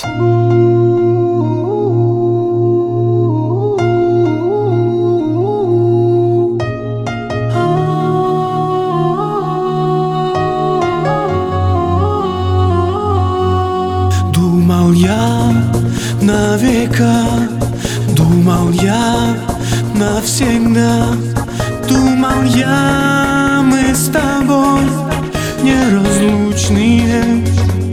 Думал я на века, думал я навсегда, думал я, мы с тобой неразлучные.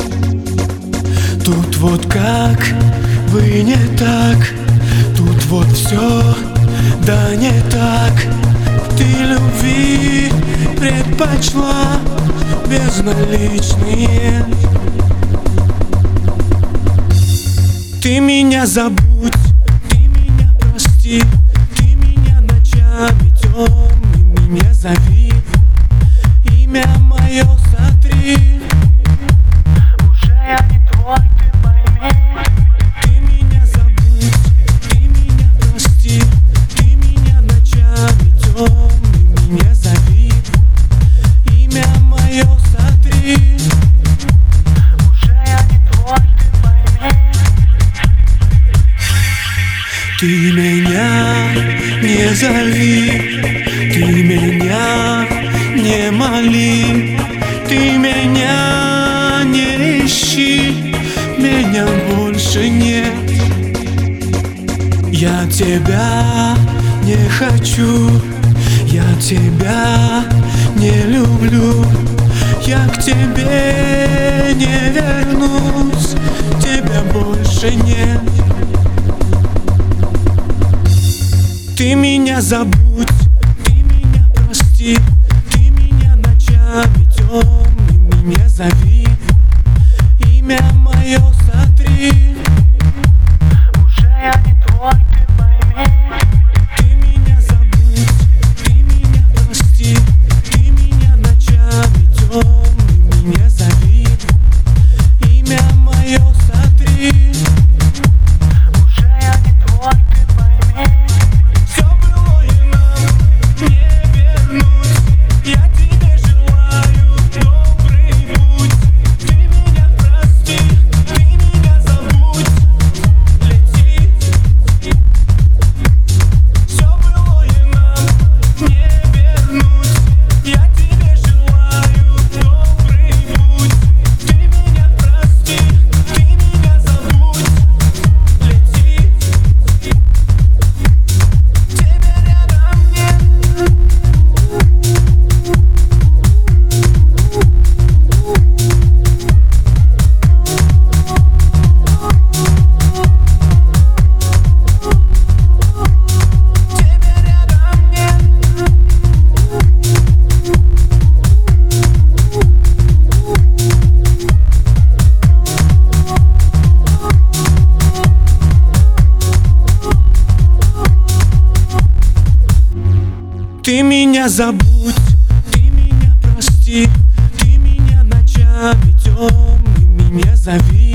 Тут вот как бы не так, тут вот все да не так. Ты любви предпочла безналичные. Ты меня забудь, ты меня прости, ты меня ночами темными не зови, имя мое сотри. Уже я не твой, ты пойми. Ты меня забудь, ты меня прости, ты меня ночами темными не зови, имя мое сотри. Уже я не твой, ты пойми. Ты меня не зови, ты меня не моли, ты меня не ищи, меня больше нет. Я тебя не хочу, я тебя не люблю, я к тебе не вернусь, тебя больше нет. Ты меня забудь, ты меня прости, ты меня ночами темными не зови, имя мое сотри. Уже я не твой, ты пойми. Ты меня забудь, ты меня прости, ты меня ночами темными не зови, имя мое сотри. Уже я не твой, ты пойми. Ты меня забудь, ты меня прости, ты меня ночами темными не зови.